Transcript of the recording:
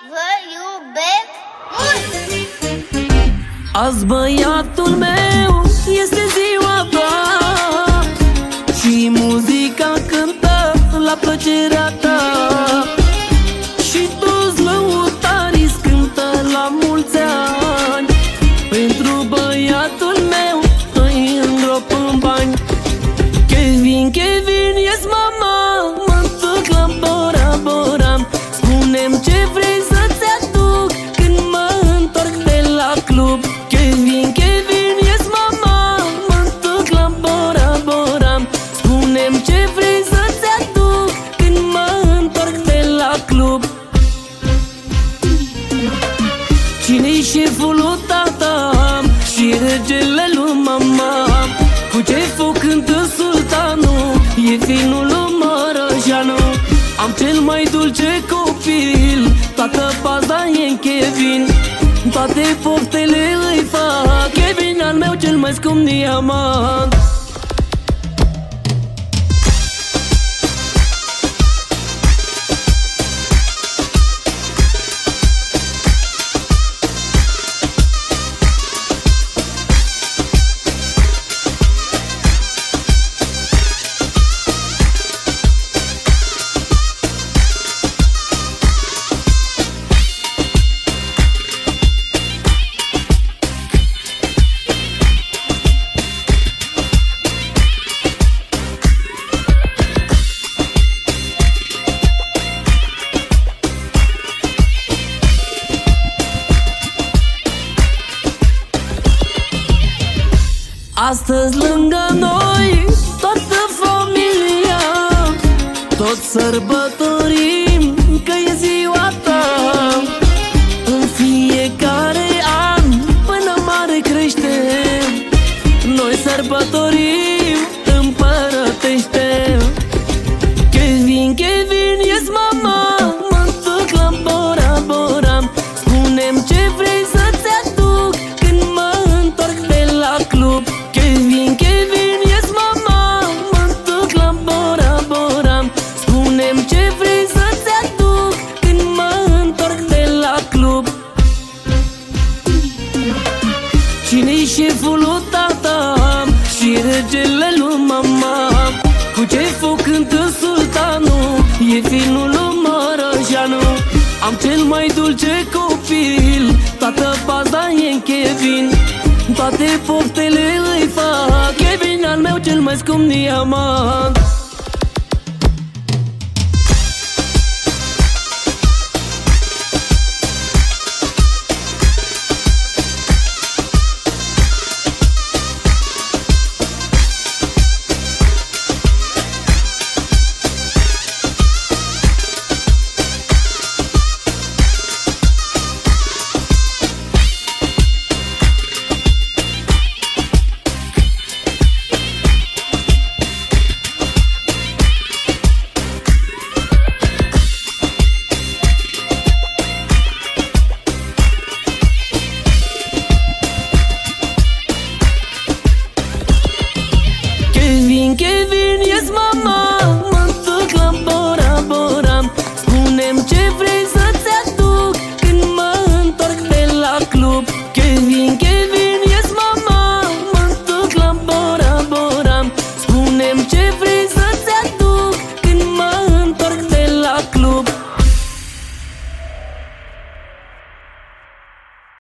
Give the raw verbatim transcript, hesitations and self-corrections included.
Vă iubesc mult! Azi băiatul meu este ziua ta și muzica cântă la plăcerea ta, și toți lăutarii cântă la mulți ani. Pentru băiatul meu îi îngrop în bani. Kevin, Kevin, yes mama, mă duc la Bora Bora. Spune-mi ce vrei să-ți aduc când mă întorc de la club. Kevin, Kevin, yes mama, mă duc la Bora Bora. Spune-mi ce vrei să-ți aduc când mă întorc de la club. Cine-i șeful lui tata și regele lui mama? Cu ce foc cântă sultanul, e finul lui Mărășanu. Am cel mai dulce copil, toată paza e-n Kevin. Toate poftele îi fac Kevin, al meu cel mai scump diamant. Astăzi lângă noi toată familia, toți sărbătorim că e ziua ta. În fiecare an până mare creștem, noi sărbătorim împărătește. Kevin, Kevin, yes mama, mă duc la Bora Bora. Spune-mi ce vrei să-ți aduc când mă întorc de la club. Kevin, Kevin, yes mama, mă duc la Bora Bora. Spune-mi ce vrei să-ți aduc când mă întorc de la club. Cine-i șeful lui tata și regele lui mama? Cu ce foc cântă sultanul, e finul lui Mărășanu. Am cel mai dulce copil, toată paza e-n Kevin. Toate poftele îi fac Kevin, al meu cel mai scump diamant. Kevin, Kevin, yes mama, mă duc la Bora Bora. Spune-mi ce vrei să